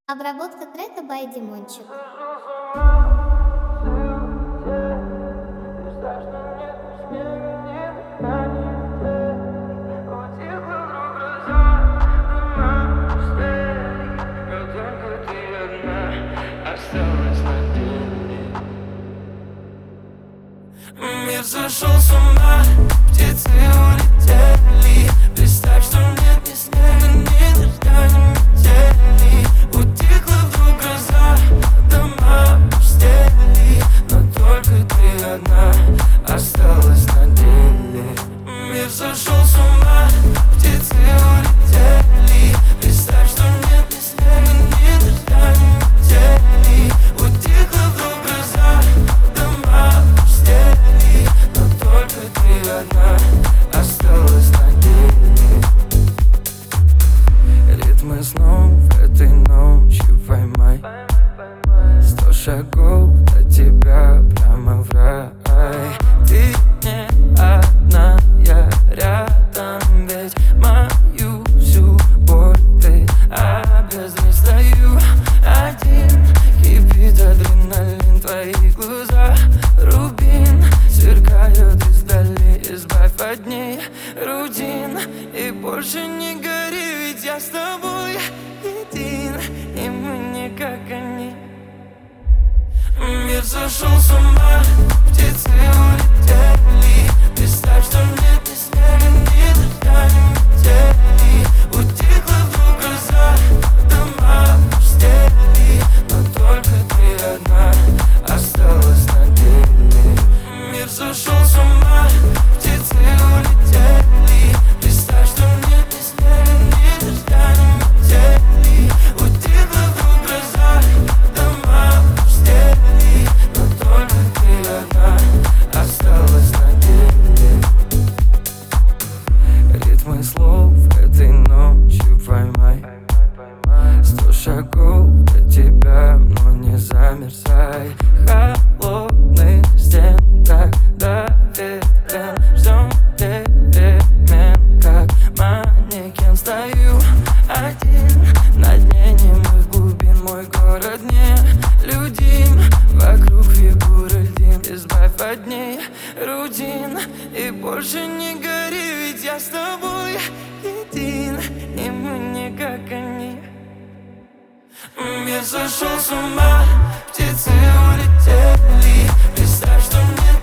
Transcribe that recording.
Обработка трека by Димончик. Мир сошел с ума, птицы улетели. Представь, что нет ни снега, ни дождя, ни метели. Утихла вдруг гроза, дома пустели, но только ты одна осталась на деле. Мир сошел с ума, птицы улетели. Представь, что нет ни снега, ни дождя, ни метели. Утихла вдруг гроза, дома пустели, но только ты одна осталась на деле. Ритмы снов этой ночью поймай. 100 шагов до тебя прямо в рай. Ты не одна, я рядом, ведь мою всю боль ты обездрастаю. Один кипит адреналин, твои глаза рубин сверкают издали. Избавь от ней рутин и больше не гори, ведь я с тобой един, и мы не как они. Мир сошел с ума, птицы улетели. Представь, что нет ни снега, ни дождя, ни метели. Утихла вдруг гроза, дома пустели, но только ты одна осталась на деле. Мир сошел с ума, птицы улетели. Представь, что нет ни снега, ни дождя, ни метели. Утихла вдруг гроза, дома пустели, но только ты одна осталась на деле. Ритмы слов этой ночью поймай. 100 шагов до тебя, но не замерзай. Холодный стен так доверен. Ждем перемен, как манекен. Стою один на дне немых глубин. Мой город не людим, вокруг фигуры льдин. Избавь от ней рутин и больше не гори, ведь я с тобой един, и мы не как они. Мир сошел с ума, птицы улетели. Представь, что мне